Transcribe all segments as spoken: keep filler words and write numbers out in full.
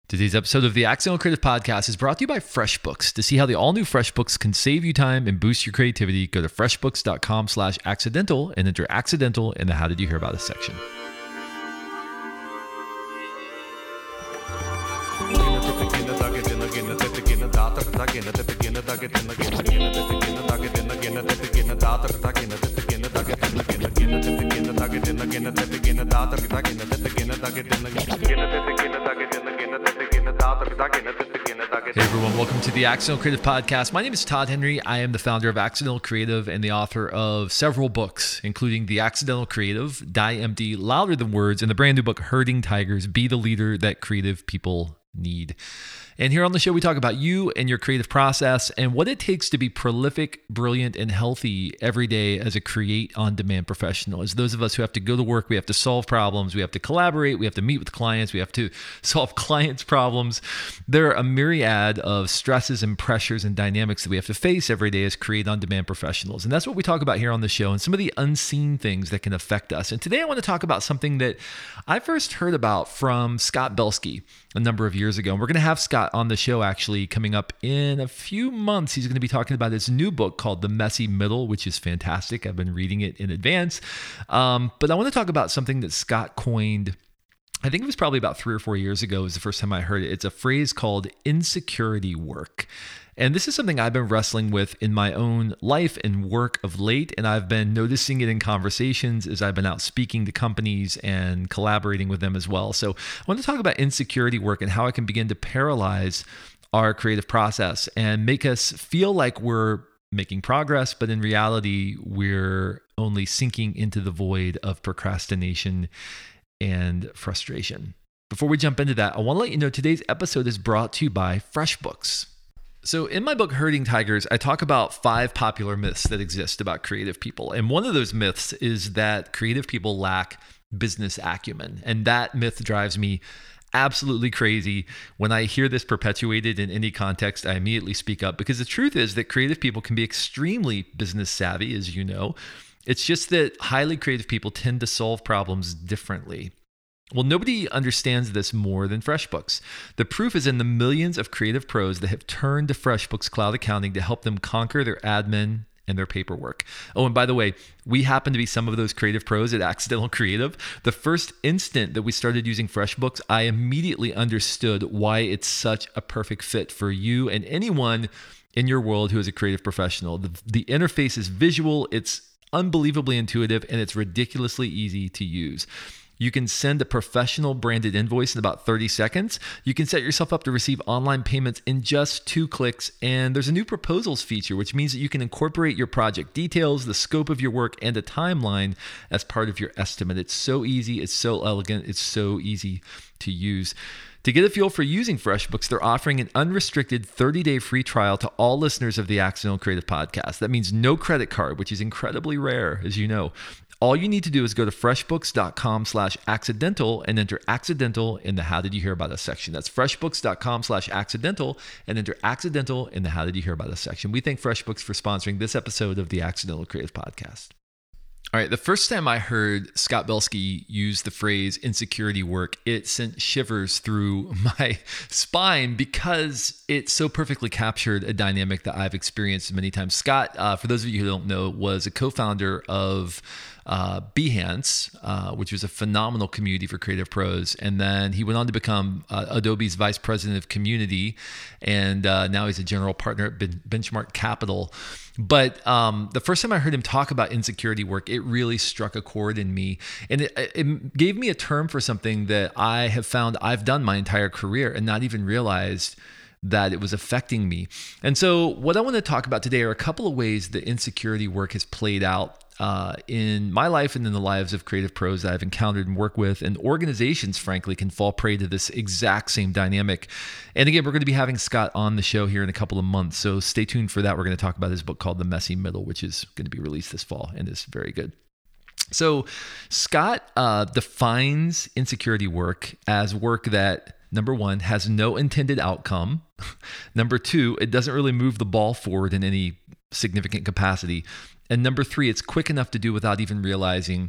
Today's episode of the Accidental Creative Podcast is brought to you by FreshBooks. To see how the all-new FreshBooks can save you time and boost your creativity, go to freshbooks.com slash accidental and enter accidental in the How Did You Hear About Us section. Hey everyone, welcome to the Accidental Creative Podcast. My name is Todd Henry. I am the founder of Accidental Creative and the author of several books, including The Accidental Creative, Die Empty, Louder Than Words, and the brand new book, Herding Tigers, Be the Leader That Creative People Need. And here on the show, we talk about you and your creative process and what it takes to be prolific, brilliant, and healthy every day as a create-on-demand professional. As those of us who have to go to work, we have to solve problems, we have to collaborate, we have to meet with clients, we have to solve clients' problems. There are a myriad of stresses and pressures and dynamics that we have to face every day as create-on-demand professionals. And that's what we talk about here on the show and some of the unseen things that can affect us. And today I want to talk about something that I first heard about from Scott Belsky a number of years ago. And we're going to have Scott on the show actually coming up in a few months. He's going to be talking about his new book called The Messy Middle, which is fantastic. I've been reading it in advance. Um, but I want to talk about something that Scott coined. I think it was probably about three or four years ago was the first time I heard it. It's a phrase called insecurity work. And this is something I've been wrestling with in my own life and work of late. And I've been noticing it in conversations as I've been out speaking to companies and collaborating with them as well. So I want to talk about insecurity work and how it can begin to paralyze our creative process and make us feel like we're making progress, but in reality, we're only sinking into the void of procrastination and frustration. Before we jump into that, I want to let you know today's episode is brought to you by FreshBooks. So in my book, Herding Tigers, I talk about five popular myths that exist about creative people. And one of those myths is that creative people lack business acumen. And that myth drives me absolutely crazy. When I hear this perpetuated in any context, I immediately speak up because the truth is that creative people can be extremely business savvy, as you know. It's just that highly creative people tend to solve problems differently. Well, nobody understands this more than FreshBooks. The proof is in the millions of creative pros that have turned to FreshBooks Cloud Accounting to help them conquer their admin and their paperwork. Oh, and by the way, we happen to be some of those creative pros at Accidental Creative. The first instant that we started using FreshBooks, I immediately understood why it's such a perfect fit for you and anyone in your world who is a creative professional. The, the interface is visual, it's unbelievably intuitive, and it's ridiculously easy to use. You can send a professional branded invoice in about thirty seconds. You can set yourself up to receive online payments in just two clicks. And there's a new proposals feature, which means that you can incorporate your project details, the scope of your work, and a timeline as part of your estimate. It's so easy. It's so elegant. It's so easy to use. To get a feel for using FreshBooks, they're offering an unrestricted thirty-day free trial to all listeners of the Accidental Creative Podcast. That means no credit card, which is incredibly rare, as you know. All you need to do is go to freshbooks.com slash accidental and enter accidental in the How Did You Hear About Us section. That's freshbooks.com slash accidental and enter accidental in the How Did You Hear About Us section. We thank FreshBooks for sponsoring this episode of the Accidental Creative Podcast. All right, the first time I heard Scott Belsky use the phrase insecurity work, it sent shivers through my spine because it so perfectly captured a dynamic that I've experienced many times. Scott, uh, for those of you who don't know, was a co-founder of uh, Behance, uh, which was a phenomenal community for creative pros. And then he went on to become uh, Adobe's vice president of community. And uh, now he's a general partner at Ben- Benchmark Capital. But um, the first time I heard him talk about insecurity work, it really struck a chord in me. And it, it gave me a term for something that I have found I've done my entire career and not even realized that it was affecting me. And so what I want to talk about today are a couple of ways that insecurity work has played out uh, in my life and in the lives of creative pros that I've encountered and worked with. And organizations, frankly, can fall prey to this exact same dynamic. And again, we're going to be having Scott on the show here in a couple of months. So stay tuned for that. We're going to talk about his book called The Messy Middle, which is going to be released this fall and is very good. So Scott uh, defines insecurity work as work that, number one, has no intended outcome. Number two, it doesn't really move the ball forward in any significant capacity. And number three, it's quick enough to do without even realizing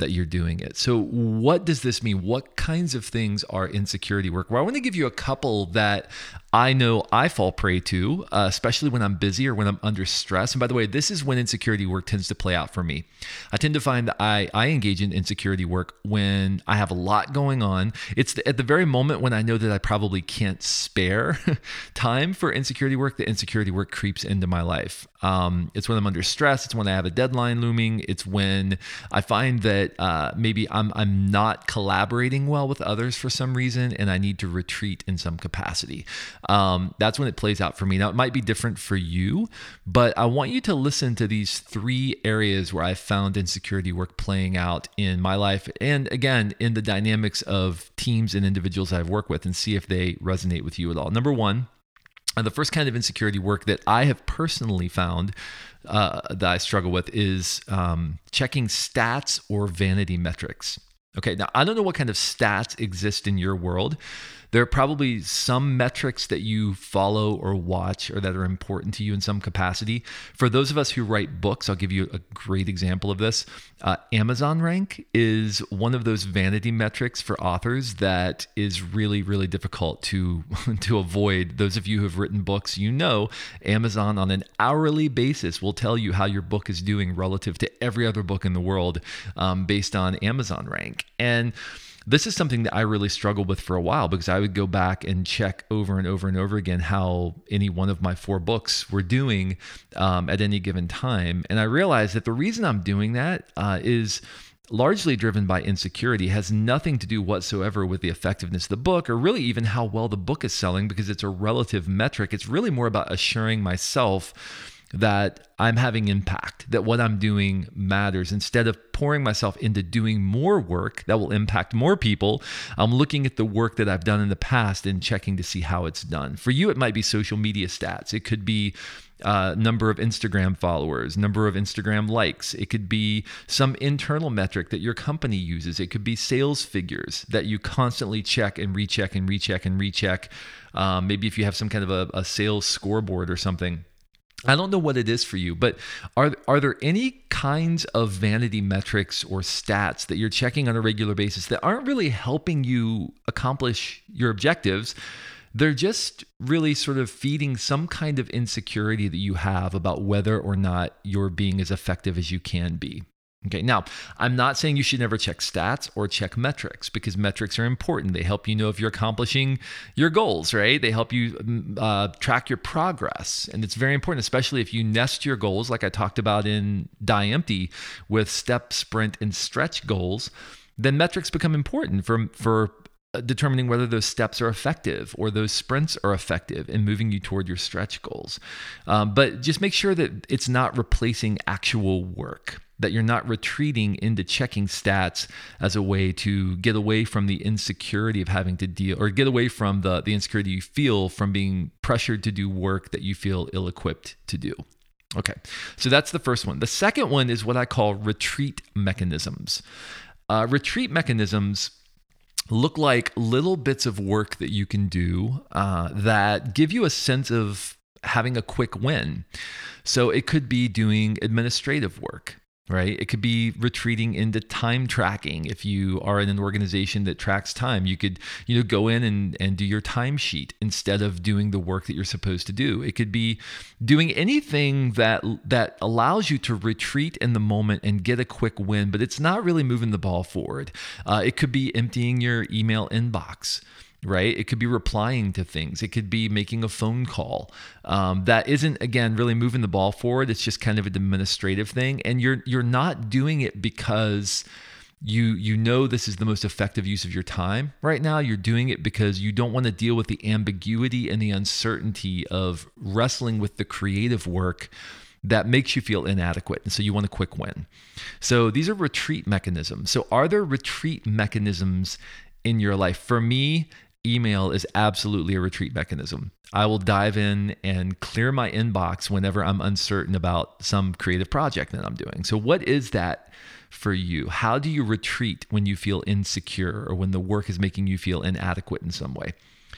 that you're doing it. So what does this mean? What kinds of things are insecurity work? Well, I want to give you a couple that I know I fall prey to, uh, especially when I'm busy or when I'm under stress. And by the way, this is when insecurity work tends to play out for me. I tend to find that I, I engage in insecurity work when I have a lot going on. It's the, at the very moment when I know that I probably can't spare time for insecurity work, the insecurity work creeps into my life. Um, it's when I'm under stress. It's when I have a deadline looming. It's when I find that uh, maybe I'm I'm not collaborating well with others for some reason, and I need to retreat in some capacity. Um, that's when it plays out for me. Now, it might be different for you, but I want you to listen to these three areas where I found insecurity work playing out in my life, and again, in the dynamics of teams and individuals I've worked with, and see if they resonate with you at all. Number one, and the first kind of insecurity work that I have personally found uh, that I struggle with is um, checking stats or vanity metrics. Okay, now I don't know what kind of stats exist in your world. There are probably some metrics that you follow or watch or that are important to you in some capacity. For those of us who write books, I'll give you a great example of this. Uh, Amazon rank is one of those vanity metrics for authors that is really, really difficult to, to avoid. Those of you who have written books, you know Amazon on an hourly basis will tell you how your book is doing relative to every other book in the world um, based on Amazon rank. And this is something that I really struggled with for a while because I would go back and check over and over and over again how any one of my four books were doing um, at any given time. And I realized that the reason I'm doing that uh, is largely driven by insecurity. It has nothing to do whatsoever with the effectiveness of the book or really even how well the book is selling because it's a relative metric. It's really more about assuring myself that I'm having impact, that what I'm doing matters. Instead of pouring myself into doing more work that will impact more people, I'm looking at the work that I've done in the past and checking to see how it's done. For you, it might be social media stats. It could be uh, number of Instagram followers, number of Instagram likes. It could be some internal metric that your company uses. It could be sales figures that you constantly check and recheck and recheck and recheck. Um, maybe if you have some kind of a, a sales scoreboard or something. I don't know what it is for you, but are are there any kinds of vanity metrics or stats that you're checking on a regular basis that aren't really helping you accomplish your objectives? They're just really sort of feeding some kind of insecurity that you have about whether or not you're being as effective as you can be. Okay, now, I'm not saying you should never check stats or check metrics because metrics are important. They help you know if you're accomplishing your goals, right? They help you uh, track your progress. And it's very important, especially if you nest your goals, like I talked about in Die Empty, with step, sprint, and stretch goals, then metrics become important for, for determining whether those steps are effective or those sprints are effective in moving you toward your stretch goals. Um, but just make sure that it's not replacing actual work, that you're not retreating into checking stats as a way to get away from the insecurity of having to deal, or get away from the, the insecurity you feel from being pressured to do work that you feel ill-equipped to do. Okay, so that's the first one. The second one is what I call retreat mechanisms. Uh, retreat mechanisms look like little bits of work that you can do uh, that give you a sense of having a quick win. So it could be doing administrative work, right? It could be retreating into time tracking. If you are in an organization that tracks time, you could, you know, go in and, and do your time sheet instead of doing the work that you're supposed to do. It could be doing anything that that allows you to retreat in the moment and get a quick win, but it's not really moving the ball forward. Uh, it could be emptying your email inbox, right? It could be replying to things. It could be making a phone call. Um, that isn't, again, really moving the ball forward. It's just kind of an administrative thing. And you're you're not doing it because you you know this is the most effective use of your time right now. You're doing it because you don't want to deal with the ambiguity and the uncertainty of wrestling with the creative work that makes you feel inadequate. And so you want a quick win. So these are retreat mechanisms. So are there retreat mechanisms in your life? For me, email is absolutely a retreat mechanism. I will dive in and clear my inbox whenever I'm uncertain about some creative project that I'm doing. So what is that for you? How do you retreat when you feel insecure or when the work is making you feel inadequate in some way?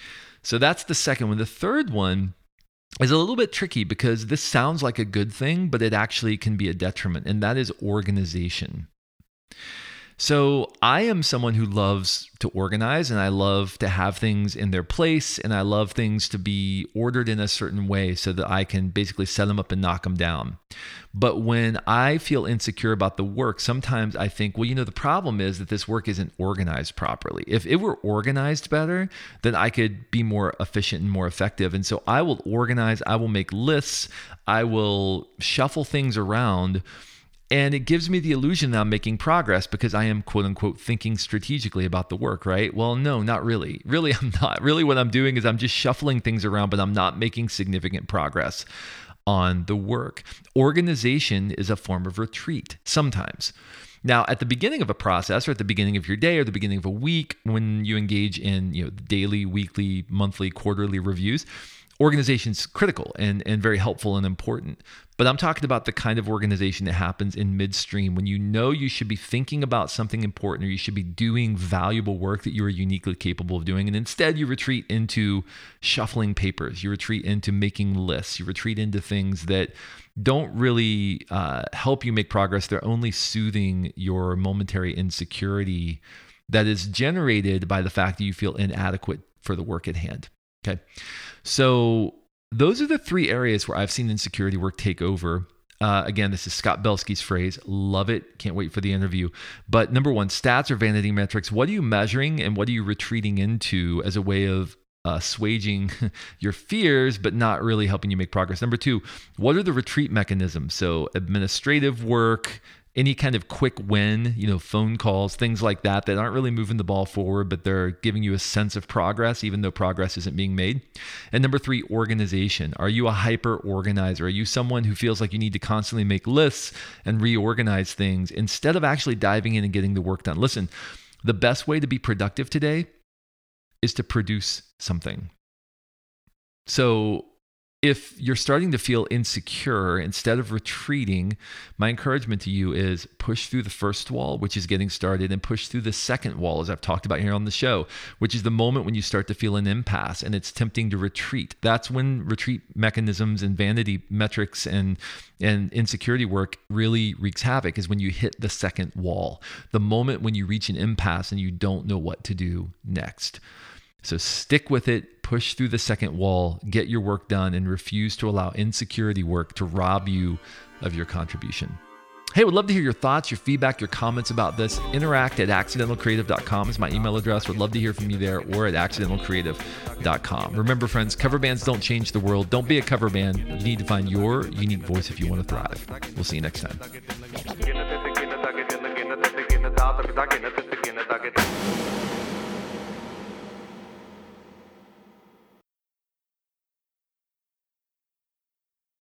So that's the second one. The third one is a little bit tricky because this sounds like a good thing, but it actually can be a detriment, and that is organization. So I am someone who loves to organize, and I love to have things in their place, and I love things to be ordered in a certain way so that I can basically set them up and knock them down. But when I feel insecure about the work, sometimes I think, well, you know, the problem is that this work isn't organized properly. If it were organized better, then I could be more efficient and more effective. And so I will organize, I will make lists, I will shuffle things around. And it gives me the illusion that I'm making progress because I am, quote unquote, thinking strategically about the work, right? Well, no, not really. Really, I'm not. Really, what I'm doing is I'm just shuffling things around, but I'm not making significant progress on the work. Organization is a form of retreat sometimes. Now, at the beginning of a process, or at the beginning of your day, or the beginning of a week, when you engage in, you know, daily, weekly, monthly, quarterly reviews, organization is critical and, and very helpful and important. But I'm talking about the kind of organization that happens in midstream when you know you should be thinking about something important, or you should be doing valuable work that you are uniquely capable of doing. And instead you retreat into shuffling papers. You retreat into making lists. You retreat into things that don't really uh, help you make progress. They're only soothing your momentary insecurity that is generated by the fact that you feel inadequate for the work at hand. Okay. So those are the three areas where I've seen insecurity work take over. Uh, again, this is Scott Belsky's phrase. Love it. Can't wait for the interview. But number one, stats or vanity metrics. What are you measuring and what are you retreating into as a way of uh, assuaging your fears, but not really helping you make progress? Number two, what are the retreat mechanisms? So administrative work, any kind of quick win, you know, phone calls, things like that, that aren't really moving the ball forward, but they're giving you a sense of progress, even though progress isn't being made. And number three, organization. Are you a hyper organizer? Are you someone who feels like you need to constantly make lists and reorganize things instead of actually diving in and getting the work done? Listen, the best way to be productive today is to produce something. So if you're starting to feel insecure, instead of retreating, my encouragement to you is push through the first wall, which is getting started, and push through the second wall, as I've talked about here on the show, which is the moment when you start to feel an impasse and it's tempting to retreat. That's when retreat mechanisms and vanity metrics and, and insecurity work really wreaks havoc, is when you hit the second wall, the moment when you reach an impasse and you don't know what to do next. So stick with it, push through the second wall, get your work done, and refuse to allow insecurity work to rob you of your contribution. Hey, would love to hear your thoughts, your feedback, your comments about this. Interact at accidental creative dot com is my email address. Would love to hear from you there, or at accidental creative dot com. Remember, friends, cover bands don't change the world. Don't be a cover band. You need to find your unique voice if you want to thrive. We'll see you next time.